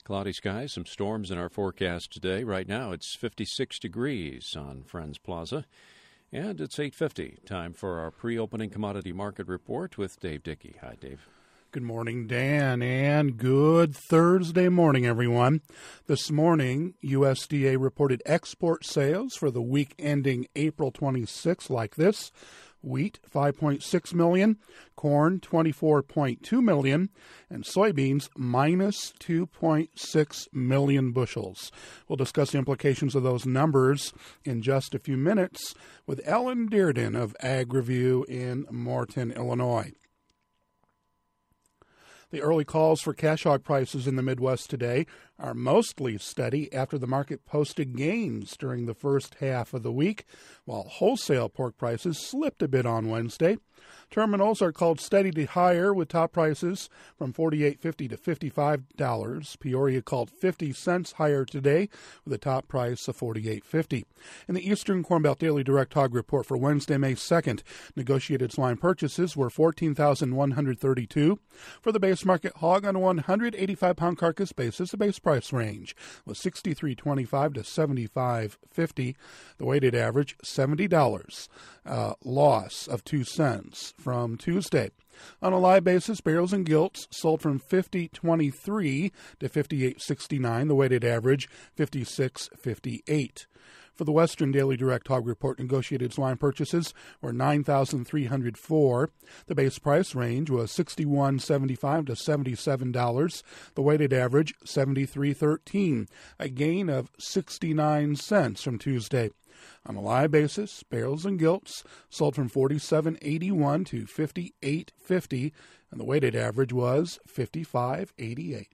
Cloudy skies, some storms in our forecast today. Right now it's 56 degrees on Friends Plaza, and it's 8:50. Time for our pre-opening commodity market report with Dave Dickey. Hi, Dave. Good morning, Dan, and good Thursday morning, everyone. This morning, USDA reported export sales for the week ending April 26 like this. Wheat, 5.6 million, corn, 24.2 million, and soybeans, minus 2.6 million bushels. We'll discuss the implications of those numbers in just a few minutes with Ellen Dearden of Ag Review in Morton, Illinois. The early calls for cash hog prices in the Midwest today are mostly steady after the market posted gains during the first half of the week, while wholesale pork prices slipped a bit on Wednesday. Terminals are called steady to higher with top prices from $48.50 to $55. Peoria called 50 cents higher today with a top price of $48.50. In the Eastern Corn Belt Daily Direct Hog Report for Wednesday, May 2nd, negotiated swine purchases were 14,132. For the base market hog on a 185-pound carcass basis, the base price range was $63.25 to $75.50. The weighted average, $70. Loss of 2 cents from Tuesday. On a live basis, barrels and gilts sold from $50.23 to $58.69. The weighted average, $56.58. For the Western Daily Direct Hog Report, negotiated swine purchases were 9,304. The base price range was $61.75 to $77. The weighted average, $73.13, a gain of 69 cents from Tuesday. On a live basis, barrels and gilts sold from $47.81 to $58.50, and the weighted average was $55.88.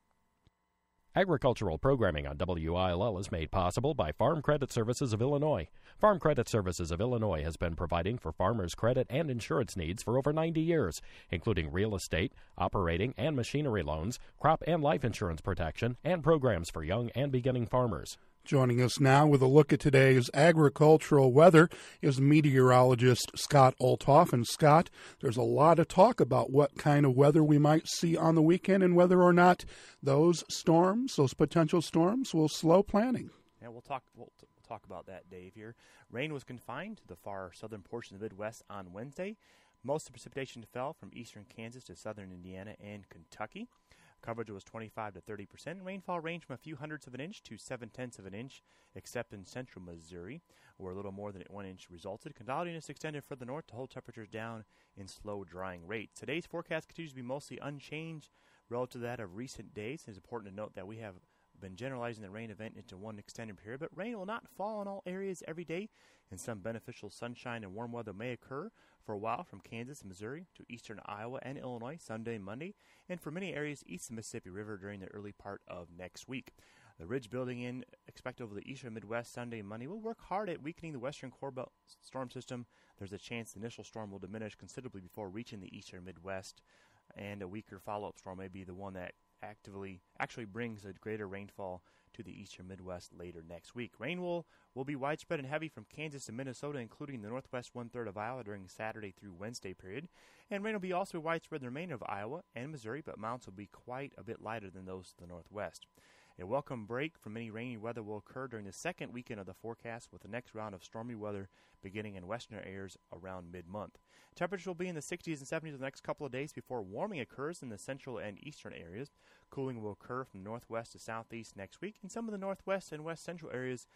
Agricultural programming on WILL is made possible by Farm Credit Services of Illinois. Farm Credit Services of Illinois has been providing for farmers' credit and insurance needs for over 90 years, including real estate, operating and machinery loans, crop and life insurance protection, and programs for young and beginning farmers. Joining us now with a look at today's agricultural weather is meteorologist Scott Olthoff. And Scott, there's a lot of talk about what kind of weather we might see on the weekend and whether or not those storms, those potential storms, will slow planning. Yeah, we'll talk about that, Dave, here. Rain was confined to the far southern portion of the Midwest on Wednesday. Most of the precipitation fell from eastern Kansas to southern Indiana and Kentucky. Coverage was 25 to 30%. Rainfall ranged from a few hundredths of an inch to 0.7 of an inch, except in central Missouri, where a little more than 1 inch resulted. Cloudiness extended further north to hold temperatures down in slow drying rates. Today's forecast continues to be mostly unchanged relative to that of recent days. It's important to note that we have been generalizing the rain event into one extended period, but rain will not fall in all areas every day, and some beneficial sunshine and warm weather may occur for a while from Kansas and Missouri to eastern Iowa and Illinois Sunday and Monday, and for many areas east of the Mississippi River during the early part of next week. The ridge building in expected over the eastern Midwest Sunday and Monday will work hard at weakening the western core belt storm system. There's a chance the initial storm will diminish considerably before reaching the eastern Midwest, and a weaker follow-up storm may be the one that actually brings a greater rainfall to the eastern Midwest later next week. Rain will be widespread and heavy from Kansas to Minnesota, including the northwest one-third of Iowa during the Saturday through Wednesday period. And rain will be also widespread in the remainder of Iowa and Missouri, but amounts will be quite a bit lighter than those to the northwest. A welcome break from any rainy weather will occur during the second weekend of the forecast, with the next round of stormy weather beginning in western areas around mid-month. Temperatures will be in the 60s and 70s the next couple of days before warming occurs in the central and eastern areas. Cooling will occur from northwest to southeast next week, and some of the northwest and west central areas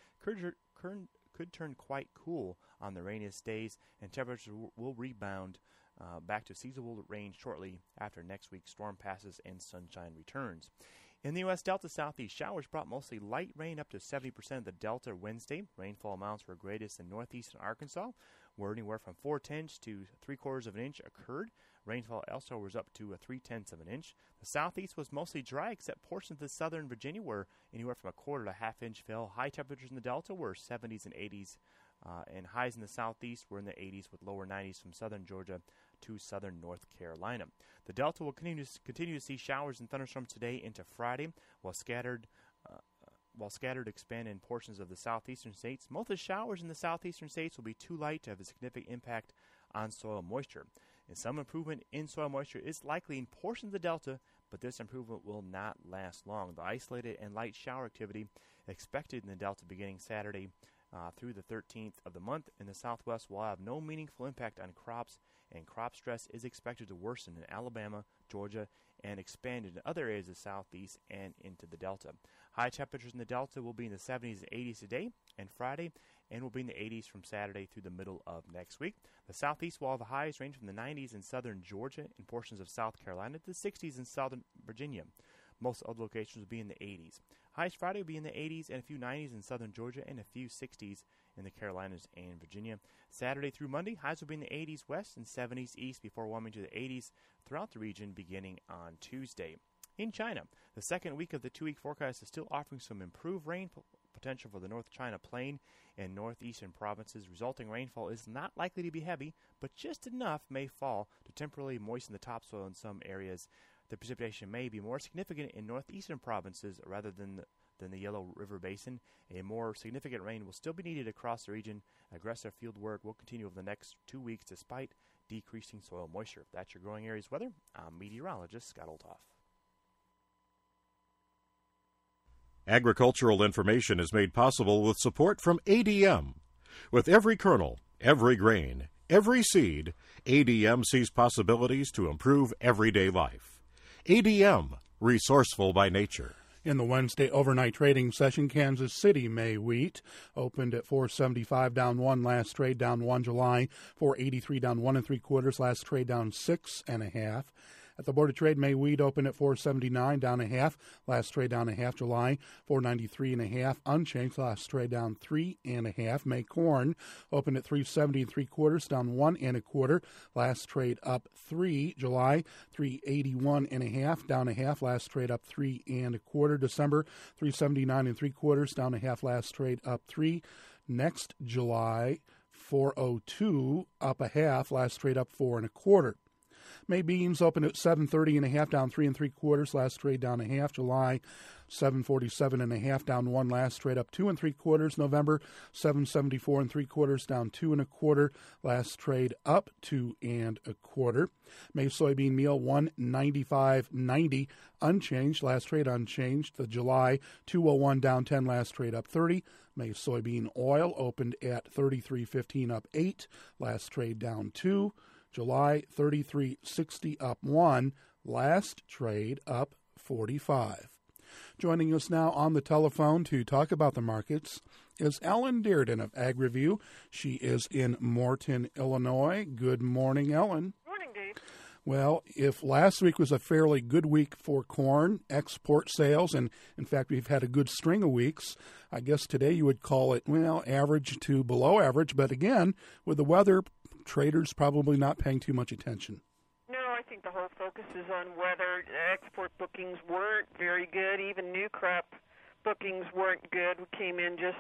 could turn quite cool on the rainiest days, and temperatures will rebound back to seasonable range shortly after next week's storm passes and sunshine returns. In the U.S. Delta Southeast, showers brought mostly light rain up to 70% of the Delta Wednesday. Rainfall amounts were greatest in northeastern Arkansas, where anywhere from 4/10 to 3/4 of an inch occurred. Rainfall elsewhere was up to 3/10 of an inch. The southeast was mostly dry, except portions of southern Virginia, where anywhere from 1/4 to 1/2 inch fell. High temperatures in the Delta were 70s and 80s, and highs in the southeast were in the 80s, with lower 90s from southern Georgia to southern North Carolina. The Delta will continue to see showers and thunderstorms today into Friday, while scattered expand in portions of the southeastern states. Most of the showers in the southeastern states will be too light to have a significant impact on soil moisture. And some improvement in soil moisture is likely in portions of the Delta, but this improvement will not last long. The isolated and light shower activity expected in the Delta beginning Saturday through the 13th of the month in the southwest will have no meaningful impact on crops, and crop stress is expected to worsen in Alabama, Georgia, and expand into other areas of the southeast and into the Delta. High temperatures in the Delta will be in the 70s and 80s today and Friday, and will be in the 80s from Saturday through the middle of next week. The southeast will have highs range from the 90s in southern Georgia and portions of South Carolina to the 60s in southern Virginia. Most other locations will be in the 80s. Highs Friday will be in the 80s and a few 90s in southern Georgia and a few 60s in the Carolinas and Virginia. Saturday through Monday, highs will be in the 80s west and 70s east before warming to the 80s throughout the region beginning on Tuesday. In China, the second week of the 2-week forecast is still offering some improved rain potential for the North China Plain and northeastern provinces. Resulting rainfall is not likely to be heavy, but just enough may fall to temporarily moisten the topsoil in some areas. The precipitation may be more significant in northeastern provinces rather than the Yellow River Basin. A more significant rain will still be needed across the region. Aggressive field work will continue over the next 2 weeks despite decreasing soil moisture. That's your growing areas weather. I'm meteorologist Scott Olthoff. Agricultural information is made possible with support from ADM. With every kernel, every grain, every seed, ADM sees possibilities to improve everyday life. ADM, resourceful by nature. In the Wednesday overnight trading session, Kansas City May wheat opened at $4.75 down 1, last trade down 1. July $4.83 down 1 3/4, last trade down 6 1/2. At the Board of Trade, May wheat opened at $4.79 down 1/2, last trade down 1/2. July $4.93 1/2, unchanged, last trade down 3 1/2. May corn opened at $3.70 3/4 down 1 1/4, last trade up 3. July $3.81 1/2 down 1/2, last trade up 3 1/4. December $3.79 3/4 down 1/2, last trade up 3. Next July $4.02 up 1/2, last trade up 4 1/4. May beans opened at $7.30 1/2 down 3 3/4, last trade down 1/2. July $7.47 1/2 down 1, last trade up 2 3/4. November $7.74 3/4 down 2 1/4, last trade up 2 1/4. May soybean meal $1.95.90 unchanged, last trade unchanged. The July $2.01 down 10, last trade up 30. May soybean oil opened at $33.15 up 8, last trade down 2. July $33.60 up 1, last trade up 45. Joining us now on the telephone to talk about the markets is Ellen Dearden of AgReview. She is in Morton, Illinois. Good morning, Ellen. Morning, Dave. Well, if last week was a fairly good week for corn, export sales, and in fact we've had a good string of weeks, I guess today you would call it, well, average to below average. But again, with the weather, traders probably not paying too much attention. No, I think the whole focus is on weather. Export bookings weren't very good. Even new crop bookings weren't good. We came in just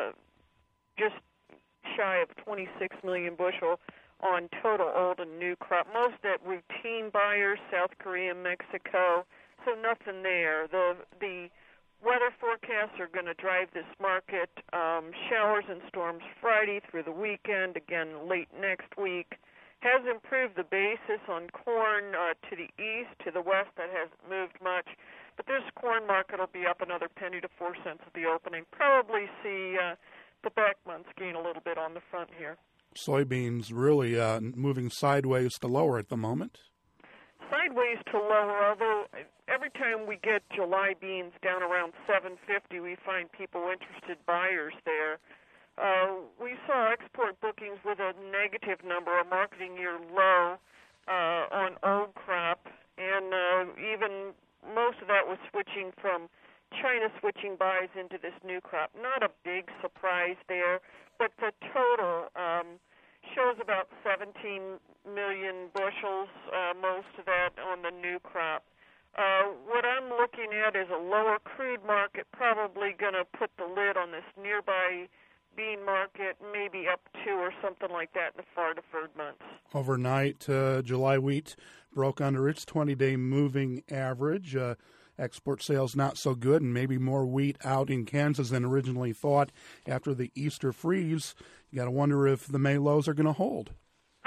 shy of 26 million bushel on total old and new crop. Most of that routine buyers, South Korea, Mexico, so nothing there. The weather forecasts are going to drive this market. Showers and storms Friday through the weekend, again late next week. Has improved the basis on corn to the east, to the west. That hasn't moved much. But this corn market will be up another penny to 4 cents at the opening. Probably see the back months gain a little bit on the front here. Soybeans really moving sideways to lower at the moment. Sideways to lower, although every time we get July beans down around $7.50, we find people interested buyers there. We saw export bookings with a negative number, a marketing year low on old crop, and even most of that was switching from China switching buys into this new crop. Not a big surprise there, but the total shows about 17 million bushels, most of that on the new crop. What I'm looking at is a lower crude market, probably going to put the lid on this nearby bean market, maybe up 2 or something like that in the far deferred months. Overnight, July wheat broke under its 20-day moving average. Export sales not so good, and maybe more wheat out in Kansas than originally thought after the Easter freeze. You got to wonder if the May lows are going to hold. I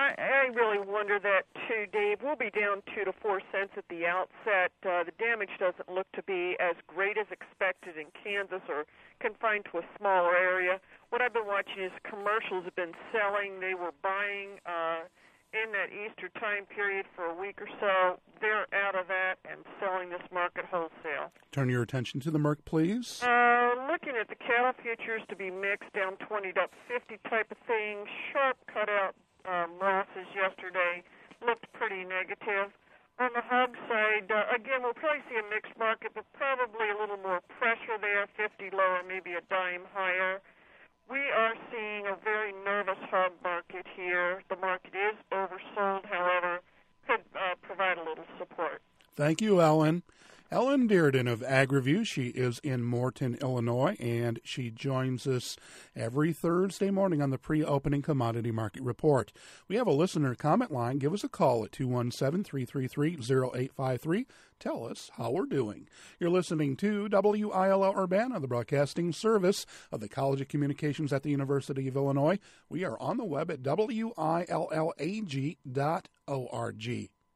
I really wonder that too, Dave. We'll be down 2 to 4 cents at the outset. The damage doesn't look to be as great as expected in Kansas or confined to a smaller area. What I've been watching is commercials have been selling. They were buying in that Easter time period for a week or so. They're out of that and selling this market wholesale. Turn your attention to the Merc, please. Looking at the cattle futures to be mixed, down 20 to up 50 type of thing. Sharp cutout losses yesterday looked pretty negative. On the hog side, again, we'll probably see a mixed market, but probably a little more pressure there, 50 lower, maybe a dime higher. We are seeing a very nervous hog market here. The market is oversold, however, could provide a little support. Thank you, Ellen. Ellen Dearden of AgriView. She is in Morton, Illinois, and she joins us every Thursday morning on the pre-opening commodity market report. We have a listener comment line. Give us a call at 217-333-0853. Tell us how we're doing. You're listening to WILL Urbana, the broadcasting service of the College of Communications at the University of Illinois. We are on the web at WILLAG.org.